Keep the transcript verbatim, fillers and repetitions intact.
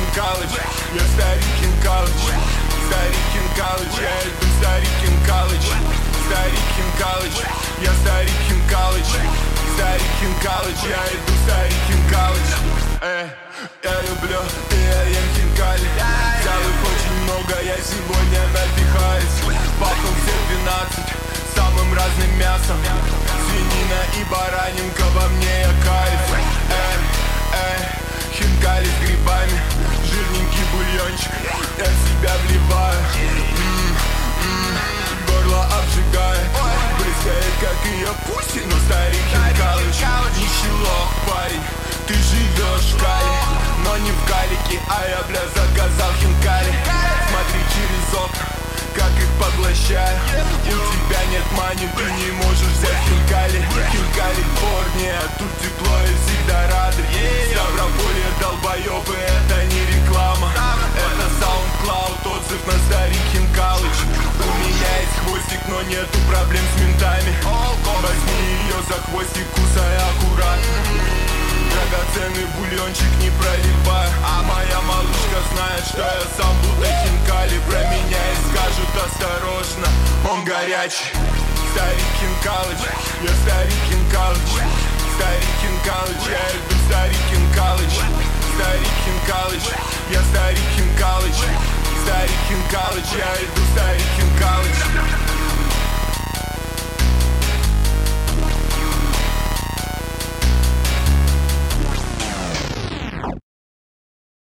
College, я старикин колледж, старикин колледж, я иду старикин колледж, старикин колледж, я старикин колледж, старикин колледж, я иду старикин колледж. Эй, я люблю и я ем хинкали, взял их очень много, я сегодня напихаюсь. Пахнул все двенадцать самым разным мясом, свинина и баранинка, во мне я кайф. Эй, эй, хинкали с грибами, жирненький бульончик, я в себя вливаю. М-м, м-м, горло обжигает, брызгает, как ее пусти, но старик хинкалыч. Нищий лох, парень, ты живешь в Кали, но не в Калике, а я, бля, заказал хинкали. Смотри через окна, как их поглощаю. У тебя нет мани, ты не можешь взять хинкали. Хинкали Калифорния, тут тепло и всегда рады. Ставрополье, долбоёбы, это не реклама, это SoundCloud, отзыв на старик хинкалыч. У меня есть хвостик, но нету проблем с ментами. Возьми ее за хвостик, кусай аккуратно. Драгоценный бульончик не проливаю, а моя малышка знает, что я сам будто хинкали. Про меня и скажут осторожно, он горячий. Старикин колледж, я старикин колледж, старикин колледж, я иду старикин колледж, старикин колледж, я старикин колледж, старикин колледж, я иду старикин колледж.